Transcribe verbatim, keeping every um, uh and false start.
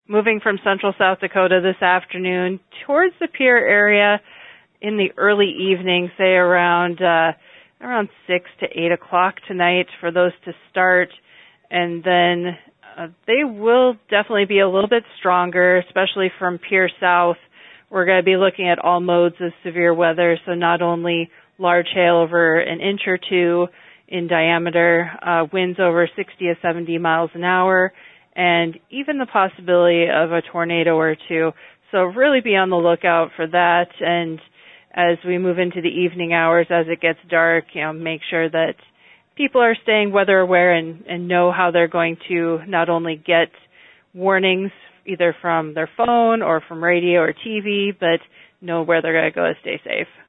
moving from central South Dakota this afternoon towards the Pierre area in the early evening, say around uh, around six to eight o'clock tonight for those to start. And then uh, they will definitely be a little bit stronger, especially from Pierre South. We're going to be looking at all modes of severe weather, so not only large hail over an inch or two in diameter, uh, winds over sixty to seventy miles an hour, and even the possibility of a tornado or two. So really be on the lookout for that. And as we move into the evening hours, as it gets dark, you know, make sure that people are staying weather aware and, and know how they're going to not only get warnings either from their phone or from radio or T V, but know where they're going to go to stay safe.